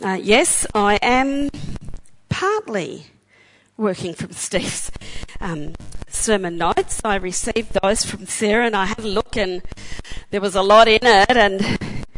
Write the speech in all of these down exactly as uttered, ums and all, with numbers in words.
Uh, yes, I am partly working from Steve's um, sermon notes. I received those from Sarah and I had a look and there was a lot in it, and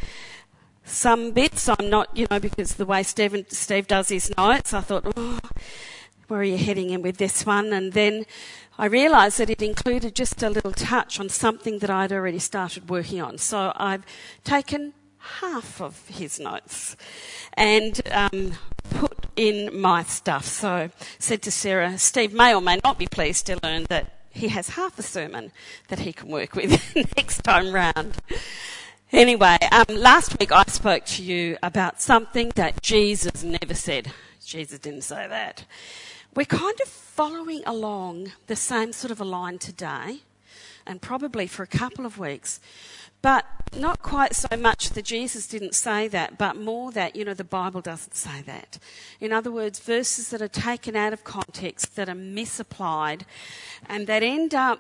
some bits I'm not, you know, because the way Steve, Steve does his notes, I thought, oh, where are you heading in with this one? And then I realised that it included just a little touch on something that I'd already started working on. So I've taken half of his notes and um, put in my stuff. So said to Sarah, Steve may or may not be pleased to learn that he has half a sermon that he can work with next time round. Anyway, um, last week I spoke to you about something that Jesus never said. Jesus didn't say that. We're kind of following along the same sort of a line today, and probably for a couple of weeks, but not quite so much that Jesus didn't say that, but more that, you know, the Bible doesn't say that. In other words, verses that are taken out of context, that are misapplied, and that end up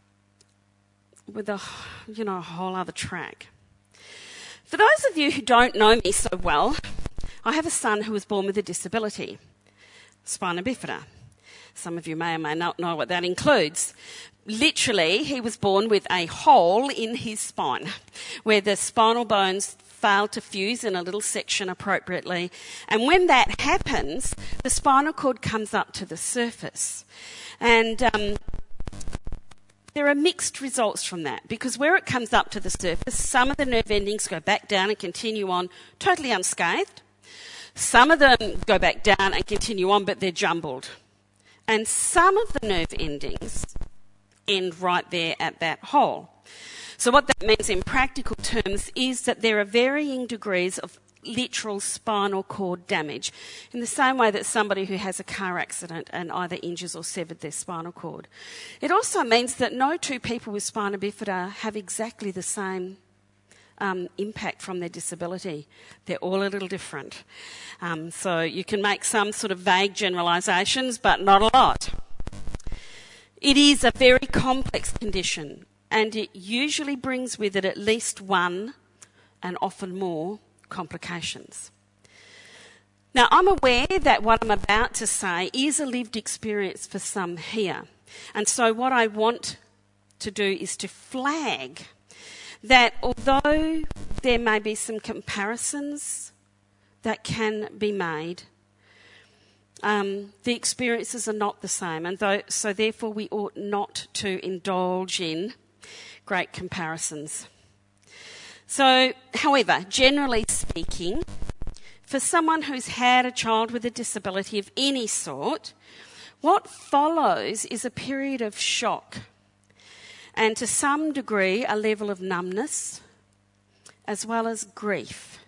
with a, you know, a whole other track. For those of you who don't know me so well, I have a son who was born with a disability, spina bifida. Some of you may or may not know what that includes. Literally, he was born with a hole in his spine where the spinal bones fail to fuse in a little section appropriately. And when that happens, the spinal cord comes up to the surface. And um, there are mixed results from that, because where it comes up to the surface, some of the nerve endings go back down and continue on totally unscathed. Some of them go back down and continue on, but they're jumbled. And some of the nerve endings end right there at that hole. So what that means in practical terms is that there are varying degrees of literal spinal cord damage, in the same way that somebody who has a car accident and either injures or severed their spinal cord. It also means that no two people with spina bifida have exactly the same Um, impact from their disability. They're all a little different. Um, so you can make some sort of vague generalisations, but not a lot. It is a very complex condition, and it usually brings with it at least one, and often more, complications. Now, I'm aware that what I'm about to say is a lived experience for some here. And so what I want to do is to flag that although there may be some comparisons that can be made, um, the experiences are not the same, and though, so therefore we ought not to indulge in great comparisons. So, however, generally speaking, for someone who's had a child with a disability of any sort, what follows is a period of shock, and to some degree a level of numbness, as well as grief,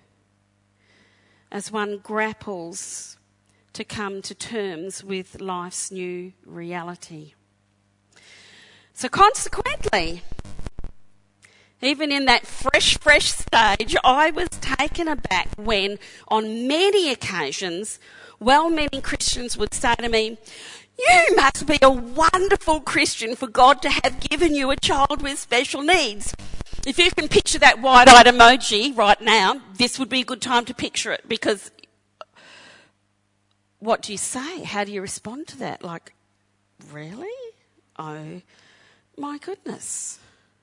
as one grapples to come to terms with life's new reality. So consequently, even in that fresh, fresh stage, I was taken aback when, on many occasions, well-meaning Christians would say to me, "You must be a wonderful Christian for God to have given you a child with special needs." If you can picture that wide-eyed emoji right now, this would be a good time to picture it, because what do you say? How do you respond to that? Like, really? Oh, my goodness.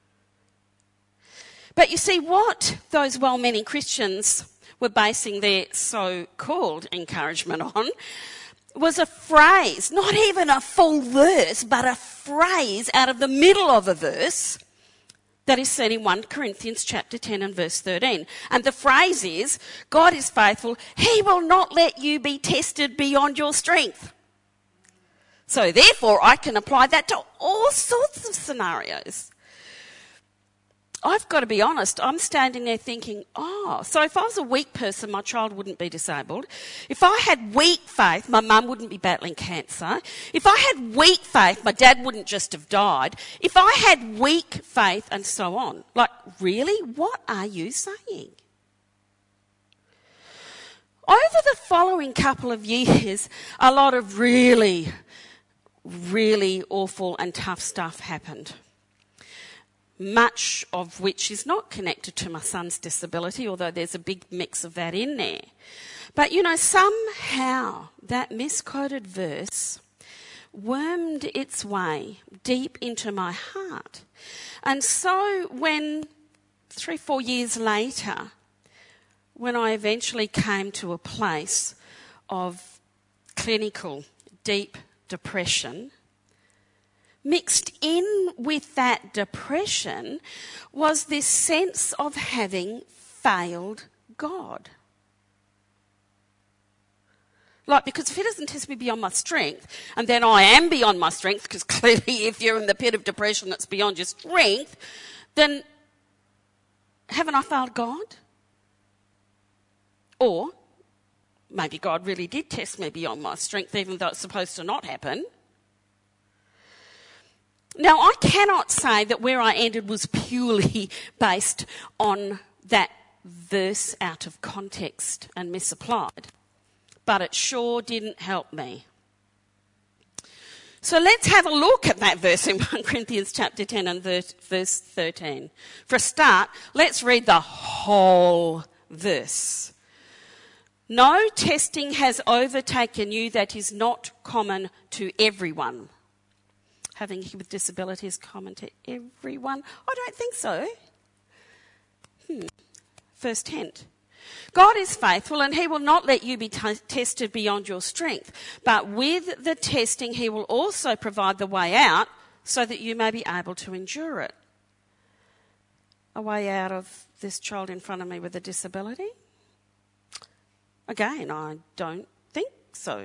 But you see, what those well-meaning Christians were basing their so-called encouragement on was a phrase, not even a full verse, but a phrase out of the middle of a verse that is seen in First Corinthians chapter ten and verse thirteen. And the phrase is, God is faithful, he will not let you be tested beyond your strength. So therefore I can apply that to all sorts of scenarios. I've got to be honest, I'm standing there thinking, oh, so if I was a weak person, my child wouldn't be disabled. If I had weak faith, my mum wouldn't be battling cancer. If I had weak faith, my dad wouldn't just have died. If I had weak faith, and so on. Like, really? What are you saying? Over the following couple of years, a lot of really, really awful and tough stuff happened. much of which is not connected to my son's disability, although there's a big mix of that in there. But, you know, somehow that misquoted verse wormed its way deep into my heart. And so when, three, four years later, when I eventually came to a place of clinical deep depression, mixed in with that depression was this sense of having failed God. Like, because if he doesn't test me beyond my strength, and then I am beyond my strength, because clearly if you're in the pit of depression that's beyond your strength, then haven't I failed God? Or maybe God really did test me beyond my strength, even though it's supposed to not happen. Now, I cannot say that where I ended was purely based on that verse out of context and misapplied, but it sure didn't help me. So let's have a look at that verse in First Corinthians chapter ten and verse thirteen. For a start, let's read the whole verse. No testing has overtaken you that is not common to everyone. Having with disability is common to everyone? I don't think so. Hmm. Verse ten. God is faithful and he will not let you be t- tested beyond your strength. But with the testing, he will also provide the way out so that you may be able to endure it. A way out of this child in front of me with a disability? Again, I don't think so.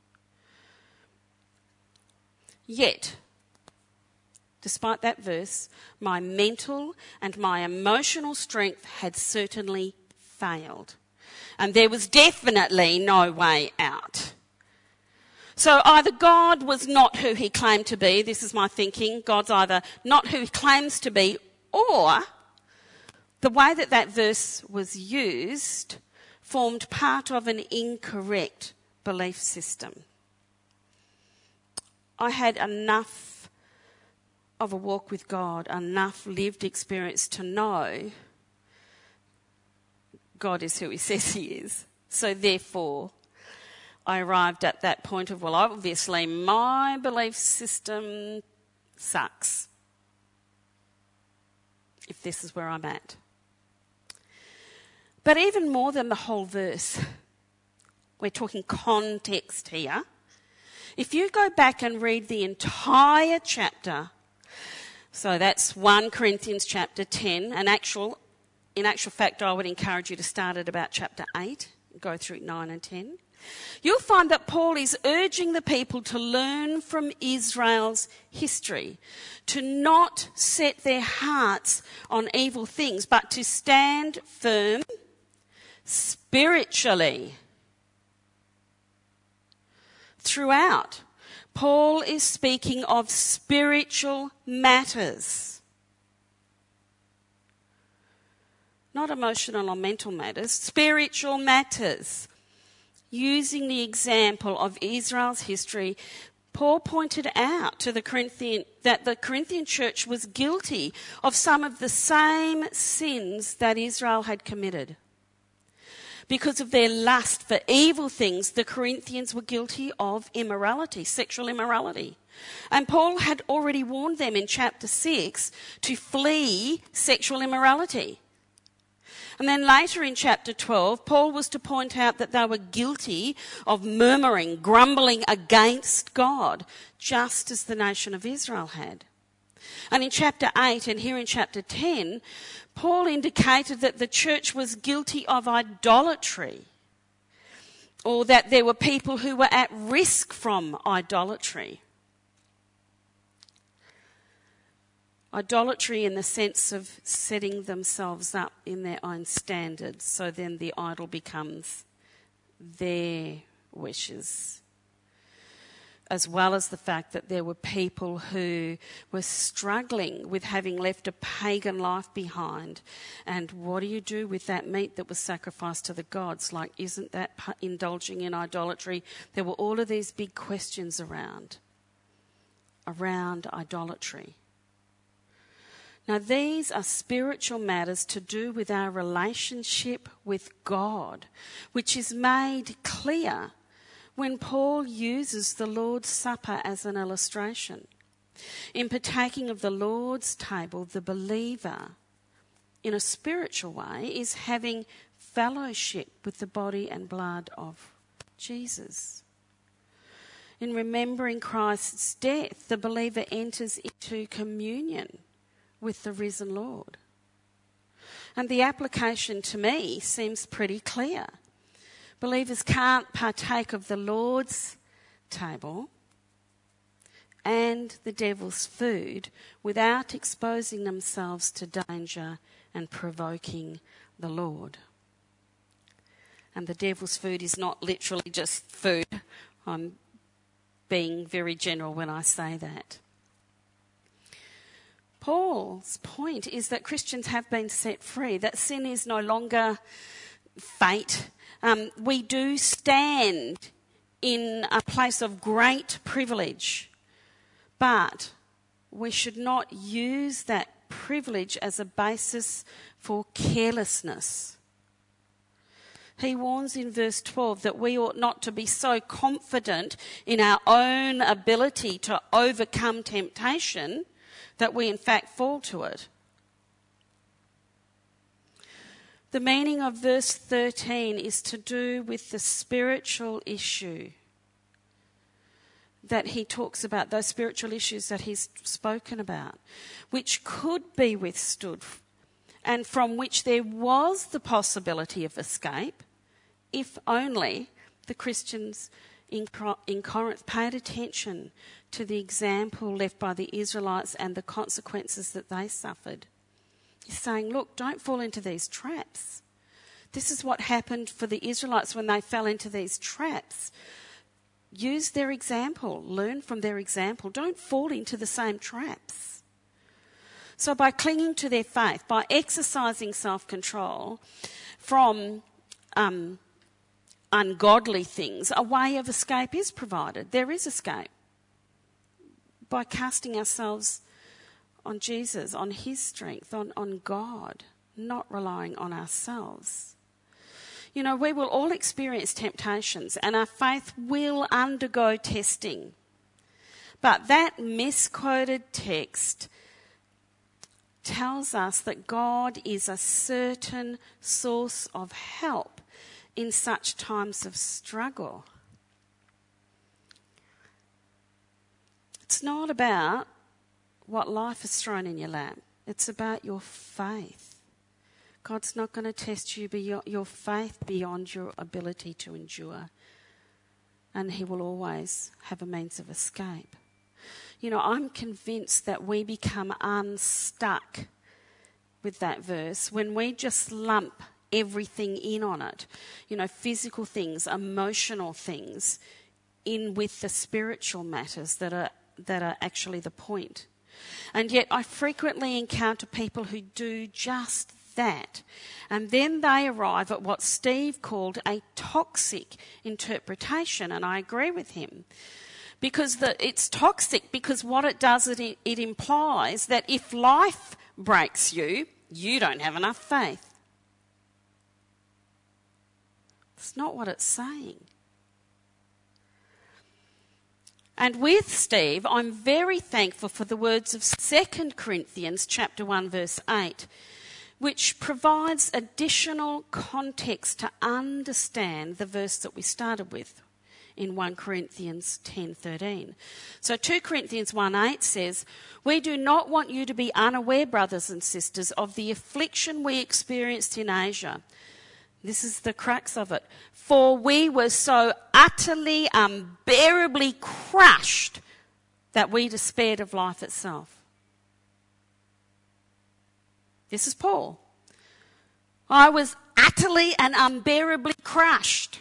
Yet, despite that verse, my mental and my emotional strength had certainly failed. And there was definitely no way out. So either God was not who he claimed to be, this is my thinking, God's either not who he claims to be, or the way that that verse was used formed part of an incorrect belief system. I had enough of a walk with God, enough lived experience to know God is who he says he is. So therefore, I arrived at that point of, well, obviously my belief system sucks, if this is where I'm at. But even more than the whole verse, we're talking context here. If you go back and read the entire chapter, so that's First Corinthians chapter ten, and actual, in actual fact, I would encourage you to start at about chapter eight, go through nine and ten. You'll find that Paul is urging the people to learn from Israel's history, to not set their hearts on evil things, but to stand firm spiritually. Throughout, Paul is speaking of spiritual matters, not emotional or mental matters, spiritual matters. Using the example of Israel's history, Paul pointed out to the Corinthian that the Corinthian church was guilty of some of the same sins that Israel had committed. Because of their lust for evil things, the Corinthians were guilty of immorality, sexual immorality. And Paul had already warned them in chapter six to flee sexual immorality. And then later in chapter twelve, Paul was to point out that they were guilty of murmuring, grumbling against God, just as the nation of Israel had. And in chapter eight and here in chapter ten, Paul indicated that the church was guilty of idolatry, or that there were people who were at risk from idolatry. Idolatry in the sense of setting themselves up in their own standards, so then the idol becomes their wishes. As well as the fact that there were people who were struggling with having left a pagan life behind. And what do you do with that meat that was sacrificed to the gods? Like, isn't that indulging in idolatry? There were all of these big questions around, around idolatry. Now, these are spiritual matters to do with our relationship with God, which is made clear when Paul uses the Lord's Supper as an illustration. In partaking of the Lord's table, the believer, in a spiritual way, is having fellowship with the body and blood of Jesus. In remembering Christ's death, the believer enters into communion with the risen Lord. And the application to me seems pretty clear. Believers can't partake of the Lord's table and the devil's food without exposing themselves to danger and provoking the Lord. And the devil's food is not literally just food. I'm being very general when I say that. Paul's point is that Christians have been set free, that sin is no longer fate. Um, we do stand in a place of great privilege, but we should not use that privilege as a basis for carelessness. He warns in verse twelve that we ought not to be so confident in our own ability to overcome temptation that we in fact fall to it. The meaning of verse thirteen is to do with the spiritual issue that he talks about, those spiritual issues that he's spoken about, which could be withstood and from which there was the possibility of escape if only the Christians in Corinth paid attention to the example left by the Israelites and the consequences that they suffered. He's saying, look, don't fall into these traps. This is what happened for the Israelites when they fell into these traps. Use their example. Learn from their example. Don't fall into the same traps. So by clinging to their faith, by exercising self-control from um, ungodly things, a way of escape is provided. There is escape. By casting ourselves on Jesus, on his strength, on, on God, not relying on ourselves. You know, we will all experience temptations and our faith will undergo testing. But that misquoted text tells us that God is a certain source of help in such times of struggle. It's not about what life has thrown in your lap. It's about your faith. God's not going to test you beyond your faith beyond your ability to endure. And he will always have a means of escape. You know, I'm convinced that we become unstuck with that verse when we just lump everything in on it. You know, physical things, emotional things, in with the spiritual matters that are that are actually the point. And yet I frequently encounter people who do just that. And then they arrive at what Steve called a toxic interpretation, and I agree with him. Because the, it's toxic because what it does, it, it implies that if life breaks you, you don't have enough faith. It's not what it's saying. And with Steve, I'm very thankful for the words of Second Corinthians chapter one, verse eight, which provides additional context to understand the verse that we started with in First Corinthians ten thirteen. So Second Corinthians one eight says, "We do not want you to be unaware, brothers and sisters, of the affliction we experienced in Asia." This is the crux of it. "For we were so utterly, unbearably crushed that we despaired of life itself." This is Paul. I was utterly and unbearably crushed.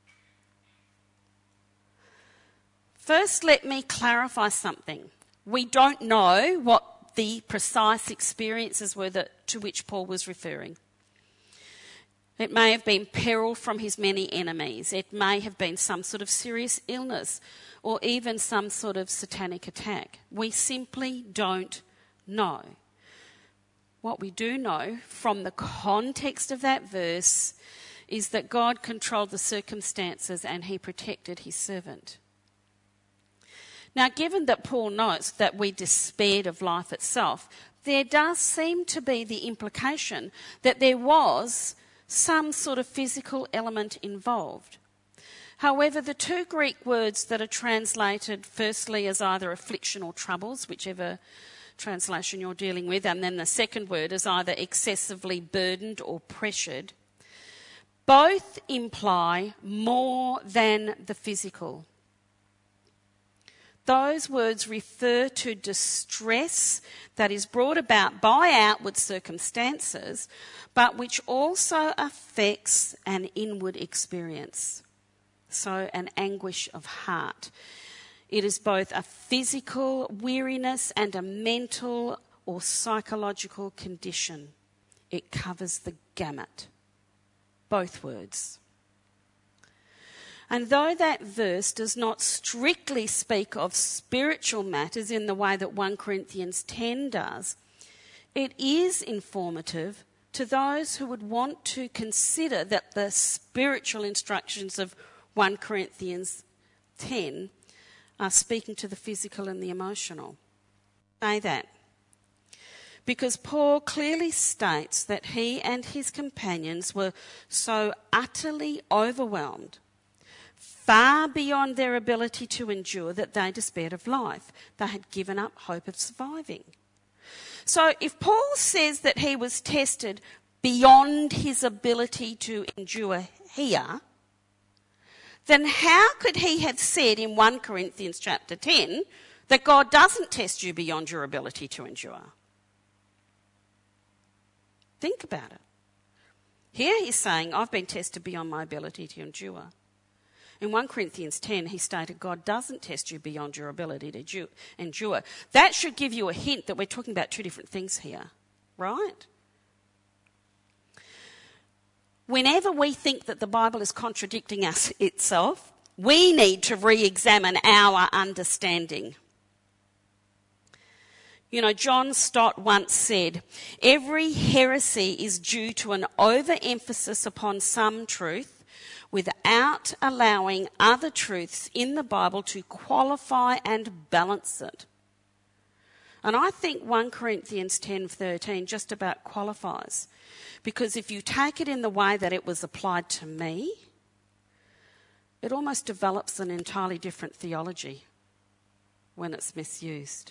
First, let me clarify something. We don't know what the precise experiences were that, to which Paul was referring. It may have been peril from his many enemies. It may have been some sort of serious illness or even some sort of satanic attack. We simply don't know. what we do know from the context of that verse is that God controlled the circumstances and he protected his servant. Now, given that Paul notes that we despaired of life itself, there does seem to be the implication that there was some sort of physical element involved. However, the two Greek words that are translated firstly as either affliction or troubles, whichever translation you're dealing with, and then the second word is either excessively burdened or pressured, both imply more than the physical. Those words refer to distress that is brought about by outward circumstances, but which also affects an inward experience. So, an anguish of heart. It is both a physical weariness and a mental or psychological condition. It covers the gamut. Both words. And though that verse does not strictly speak of spiritual matters in the way that First Corinthians ten does, it is informative to those who would want to consider that the spiritual instructions of First Corinthians ten are speaking to the physical and the emotional. Say that. Because Paul clearly states that he and his companions were so utterly overwhelmed, far beyond their ability to endure, that they despaired of life. They had given up hope of surviving. So if Paul says that he was tested beyond his ability to endure here, then how could he have said in First Corinthians chapter ten that God doesn't test you beyond your ability to endure? Think about it. Here he's saying, I've been tested beyond my ability to endure. In First Corinthians ten, he stated God doesn't test you beyond your ability to endure. That should give you a hint that we're talking about two different things here, right? Whenever we think that the Bible is contradicting us itself, we need to re-examine our understanding. You know, John Stott once said, every heresy is due to an overemphasis upon some truth without allowing other truths in the Bible to qualify and balance it. And I think First Corinthians ten thirteen just about qualifies. Because if you take it in the way that it was applied to me, it almost develops an entirely different theology when it's misused.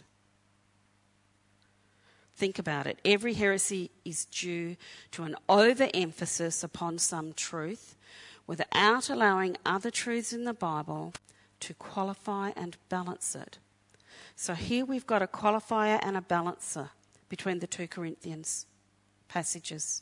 Think about it. Every heresy is due to an overemphasis upon some truth without allowing other truths in the Bible to qualify and balance it. So here we've got a qualifier and a balancer between the two Corinthians passages.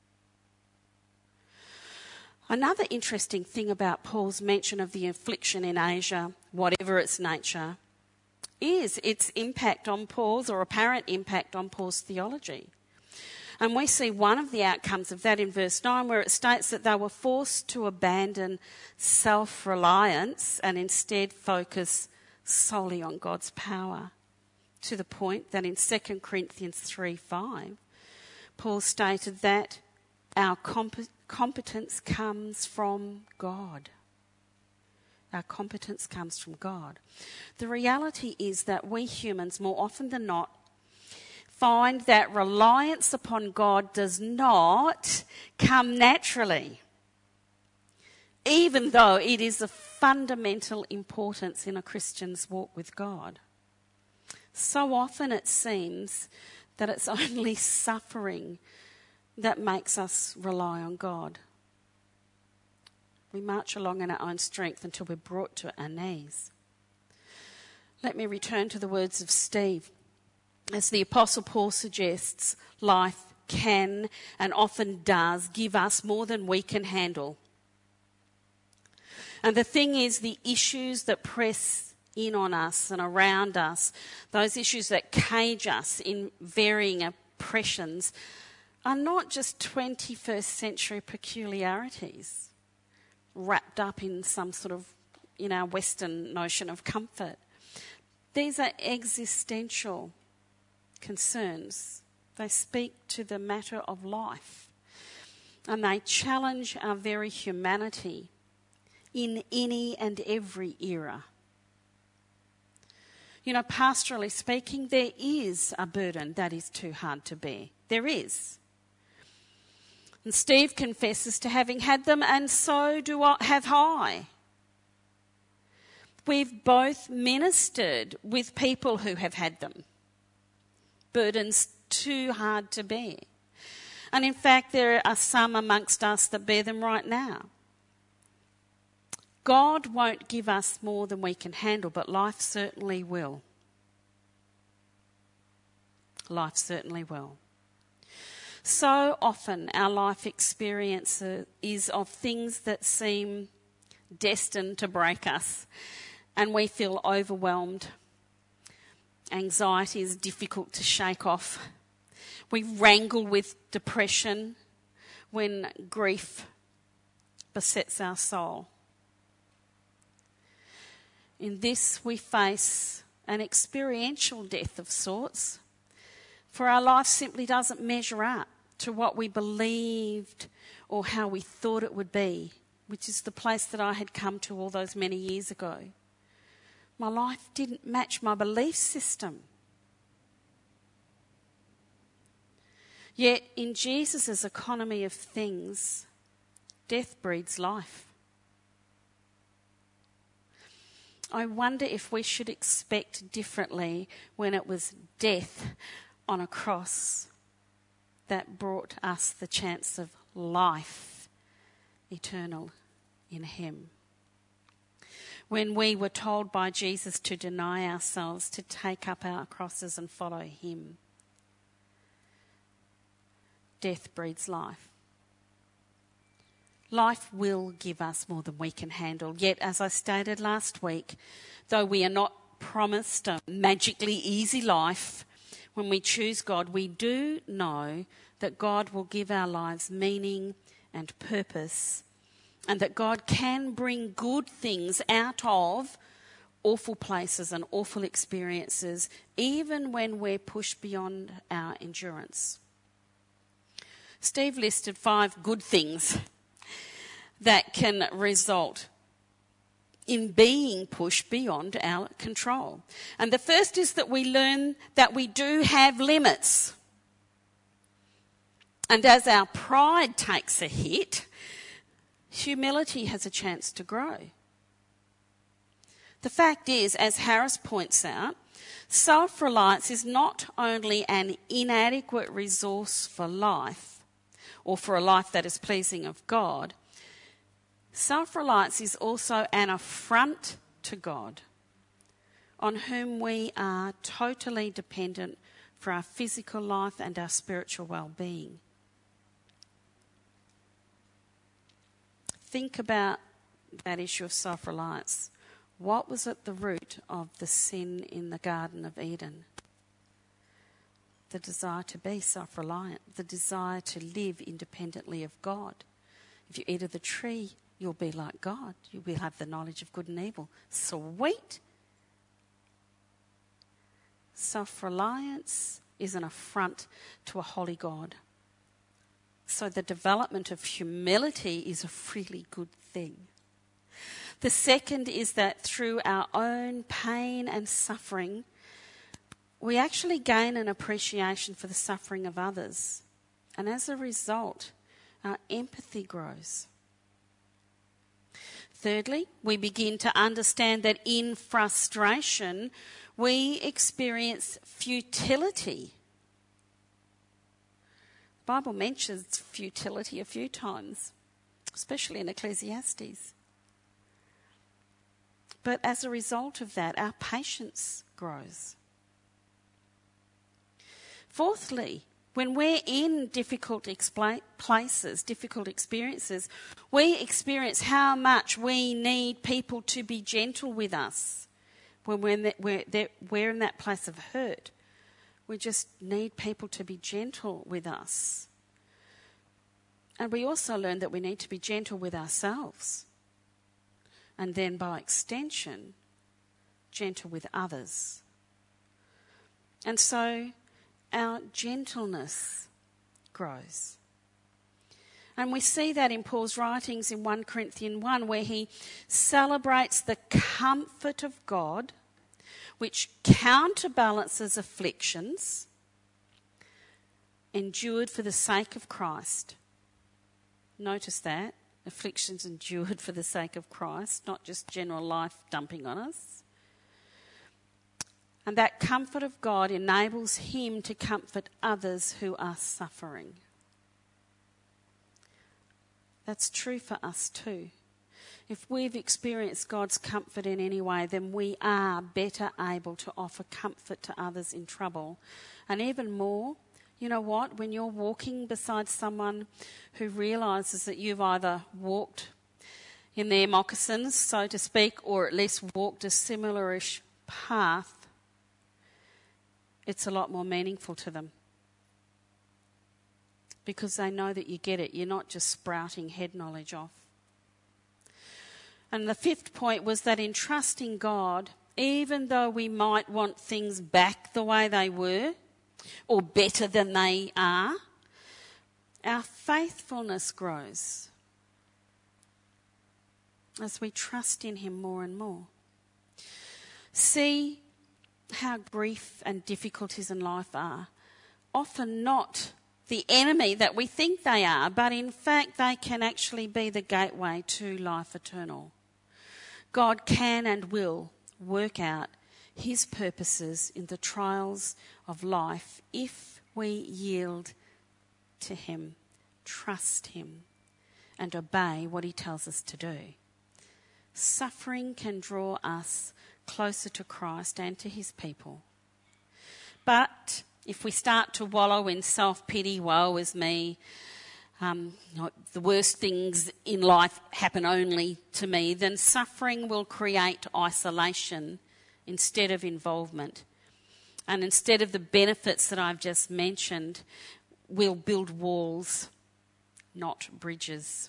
Another interesting thing about Paul's mention of the affliction in Asia, whatever its nature, is its impact on Paul's, or apparent impact on Paul's theology. And we see one of the outcomes of that in verse nine, where it states that they were forced to abandon self-reliance and instead focus solely on God's power, to the point that in Second Corinthians three five, Paul stated that our comp- competence comes from God. Our competence comes from God. The reality is that we humans, more often than not, find that reliance upon God does not come naturally, even though it is of fundamental importance in a Christian's walk with God. So often it seems that it's only suffering that makes us rely on God. We march along in our own strength until we're brought to our knees. Let me return to the words of Steve. As the Apostle Paul suggests, life can and often does give us more than we can handle. And the thing is, the issues that press in on us and around us, those issues that cage us in varying oppressions, are not just twenty-first century peculiarities wrapped up in some sort of, you know, Western notion of comfort. These are existential concerns They speak to the matter of life, and they challenge our very humanity in any and every era. You know, pastorally speaking, there is a burden that is too hard to bear. There is. And Steve confesses to having had them, and so do I, have I. We've both ministered with people who have had them. Burdens too hard to bear. And in fact, there are some amongst us that bear them right now. God won't give us more than we can handle, but life certainly will. Life certainly will. So often our life experience is of things that seem destined to break us, and we feel overwhelmed. Anxiety is difficult to shake off. We wrangle with depression when grief besets our soul. In this we face an experiential death of sorts, for our life simply doesn't measure up to what we believed or how we thought it would be, which is the place that I had come to all those many years ago. My life didn't match my belief system. Yet in Jesus' economy of things, death breeds life. I wonder if we should expect differently when it was death on a cross that brought us the chance of life eternal in him. When we were told by Jesus to deny ourselves, to take up our crosses and follow him. Death breeds life. Life will give us more than we can handle. Yet, as I stated last week, though we are not promised a magically easy life, when we choose God, we do know that God will give our lives meaning and purpose, and that God can bring good things out of awful places and awful experiences, even when we're pushed beyond our endurance. Steve listed five good things that can result in being pushed beyond our control. And the first is that we learn that we do have limits. And as our pride takes a hit, humility has a chance to grow. The fact is, as Harris points out, self-reliance is not only an inadequate resource for life, or for a life that is pleasing of God, self-reliance is also an affront to God, on whom we are totally dependent for our physical life and our spiritual well-being. Think about that issue of self-reliance. What was at the root of the sin in the Garden of Eden? The desire to be self-reliant, the desire to live independently of God. If you eat of the tree, you'll be like God. You will have the knowledge of good and evil. Sweet. Self-reliance is an affront to a holy God. So the development of humility is a really good thing. The second is that through our own pain and suffering, we actually gain an appreciation for the suffering of others. And as a result, our empathy grows. Thirdly, we begin to understand that in frustration, we experience futility. The Bible mentions futility a few times, especially in Ecclesiastes. But as a result of that, our patience grows. Fourthly, when we're in difficult expla- places, difficult experiences, we experience how much we need people to be gentle with us. When we're in that, we're, that, we're in that place of hurt, we just need people to be gentle with us. And we also learn that we need to be gentle with ourselves. And then by extension, gentle with others. And so our gentleness grows. And we see that in Paul's writings in First Corinthians one, where he celebrates the comfort of God, which counterbalances afflictions, endured for the sake of Christ. Notice that. Afflictions endured for the sake of Christ, not just general life dumping on us. And that comfort of God enables him to comfort others who are suffering. That's true for us too. If we've experienced God's comfort in any way, then we are better able to offer comfort to others in trouble. And even more, you know what? When you're walking beside someone who realises that you've either walked in their moccasins, so to speak, or at least walked a similar-ish path, it's a lot more meaningful to them. Because they know that you get it. You're not just sprouting head knowledge off. And the fifth point was that in trusting God, even though we might want things back the way they were, or better than they are, our faithfulness grows as we trust in him more and more. See how grief and difficulties in life are often not the enemy that we think they are, but in fact they can actually be the gateway to life eternal. God can and will work out his purposes in the trials of life if we yield to him, trust him, and obey what he tells us to do. Suffering can draw us closer to Christ and to his people. But if we start to wallow in self-pity, woe is me, um, you know, the worst things in life happen only to me, then suffering will create isolation instead of involvement. And instead of the benefits that I've just mentioned, we'll build walls, not bridges.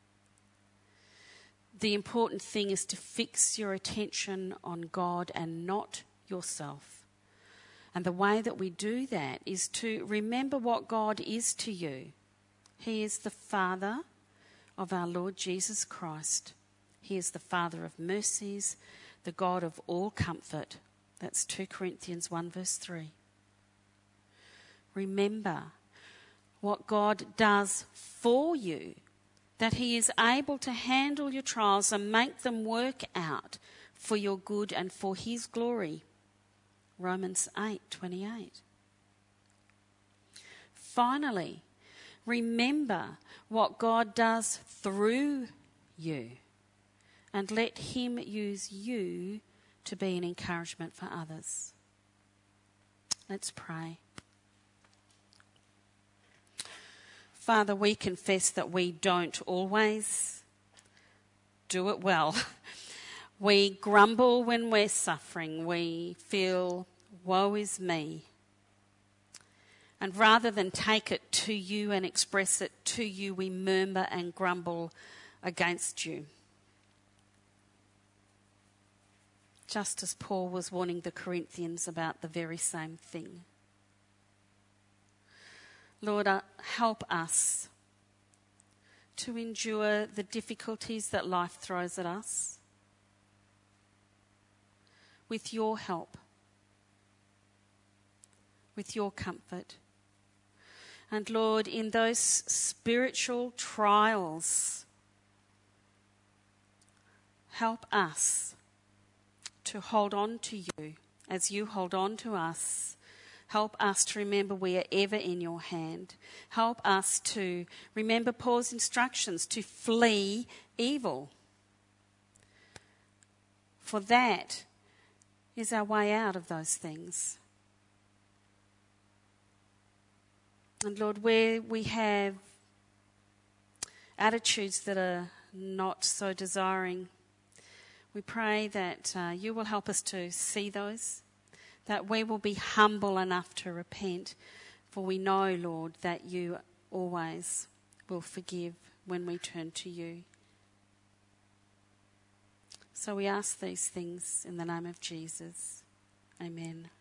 The important thing is to fix your attention on God and not yourself. And the way that we do that is to remember what God is to you. He is the Father of our Lord Jesus Christ. He is the Father of mercies, the God of all comfort. That's Second Corinthians one verse three. Remember what God does for you, that he is able to handle your trials and make them work out for your good and for his glory. Romans eight twenty-eight. Finally, remember what God does through you and let him use you to be an encouragement for others. Let's pray. Father, we confess that we don't always do it well. We grumble when we're suffering. We feel, woe is me. And rather than take it to you and express it to you, we murmur and grumble against you. Just as Paul was warning the Corinthians about the very same thing. Lord, uh, help us to endure the difficulties that life throws at us. With your help, with your comfort. And Lord, in those spiritual trials, help us to hold on to you as you hold on to us. Help us to remember we are ever in your hand. Help us to remember Paul's instructions to flee evil. For that is our way out of those things. And Lord, where we have attitudes that are not so desiring, we pray that uh, you will help us to see those, that we will be humble enough to repent, for we know, Lord, that you always will forgive when we turn to you. So we ask these things in the name of Jesus. Amen.